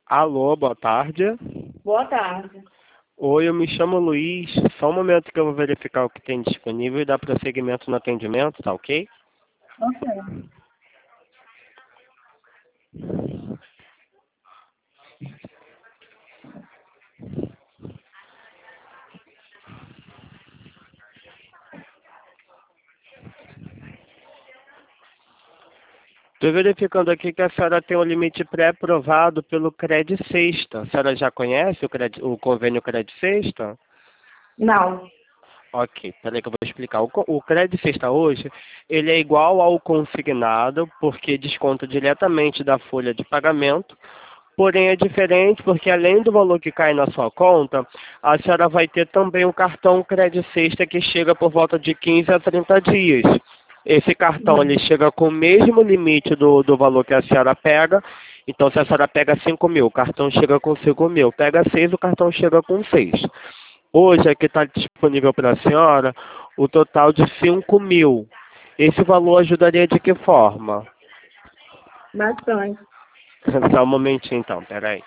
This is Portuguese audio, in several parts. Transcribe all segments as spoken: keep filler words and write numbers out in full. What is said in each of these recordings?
Alô, boa tarde. Boa tarde. Oi, eu me chamo Luiz. Só um momento que eu vou verificar o que tem disponível e dar prosseguimento no atendimento, tá ok? Ok. Estou verificando aqui que a senhora tem um limite pré-aprovado pelo Cred Sexta. A senhora já conhece o, Cred, o convênio Cred Sexta? Não. Ok, peraí que eu vou explicar. O, co- o Cred Sexta hoje, ele é igual ao consignado, porque desconta diretamente da folha de pagamento. Porém é diferente porque além do valor que cai na sua conta, a senhora vai ter também o cartão Cred Sexta que chega por volta de quinze a trinta dias. Esse cartão ele chega com o mesmo limite do, do valor que a senhora pega. Então se a senhora pega cinco mil, o cartão chega com cinco mil. Pega seis, o cartão chega com seis. Hoje aqui está disponível para a senhora o total de cinco mil. Esse valor ajudaria de que forma? Bastante. Só um momentinho então, peraí.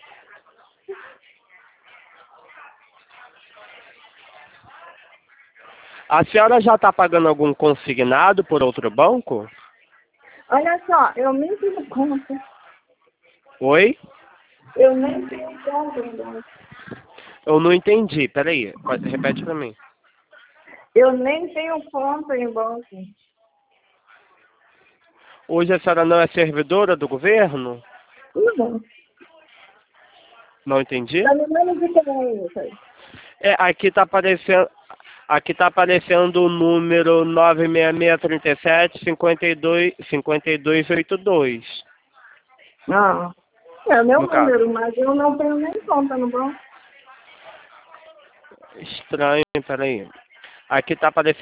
A senhora já está pagando algum consignado por outro banco? Olha só, eu nem tenho conta. Oi? Eu nem tenho conta em banco. Eu não entendi, peraí, pode- repete para mim. Eu nem tenho conta em banco. Hoje a senhora não é servidora do governo? Não. Não entendi? Tá me dando de que é isso aí? É, aqui está aparecendo, aqui tá aparecendo o número nove seis seis três sete cinco dois cinco dois oito dois. Ah. É o meu No caso. número, mas eu não tenho nem conta no banco. Estranho, peraí. Aqui está aparecendo